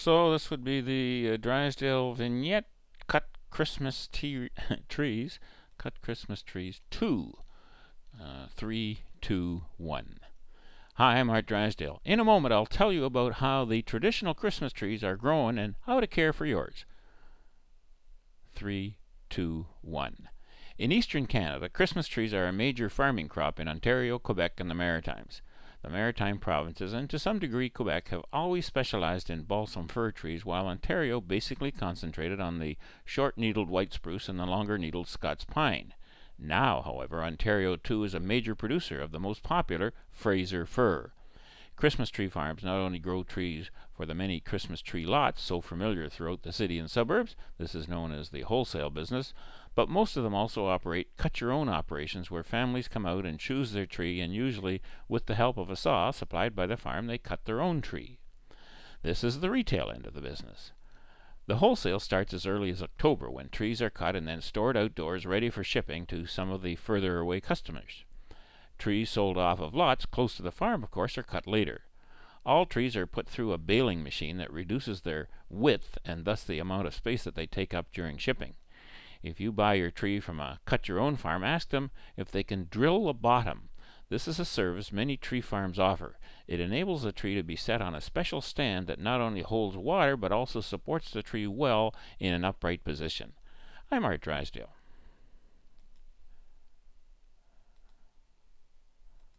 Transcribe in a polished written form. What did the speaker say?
So this would be the Drysdale vignette, Cut Christmas Trees, Cut Christmas Trees 2, 3, 2, 1. Hi, I'm Art Drysdale. In a moment I'll tell you about how the traditional Christmas trees are grown and how to care for yours. 3, 2, 1. In eastern Canada, Christmas trees are a major farming crop in Ontario, Quebec, and the Maritimes. The Maritime provinces, and to some degree Quebec, have always specialized in balsam fir trees, while Ontario basically concentrated on the short-needled white spruce and the longer-needled Scots pine. Now, however, Ontario too is a major producer of the most popular Fraser fir. Christmas tree farms not only grow trees for the many Christmas tree lots so familiar throughout the city and suburbs, this is known as the wholesale business, but most of them also operate cut-your-own operations where families come out and choose their tree, and usually with the help of a saw supplied by the farm they cut their own tree. This is the retail end of the business. The wholesale starts as early as October, when trees are cut and then stored outdoors ready for shipping to some of the further away customers. Trees sold off of lots close to the farm, of course, are cut later. All trees are put through a baling machine that reduces their width and thus the amount of space that they take up during shipping. If you buy your tree from a cut-your-own farm, ask them if they can drill the bottom. This is a service many tree farms offer. It enables the tree to be set on a special stand that not only holds water but also supports the tree well in an upright position. I'm Art Drysdale.